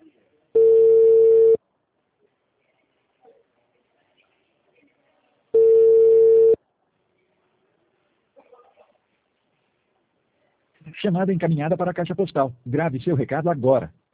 Chamada encaminhada para a caixa postal. Grave seu recado agora.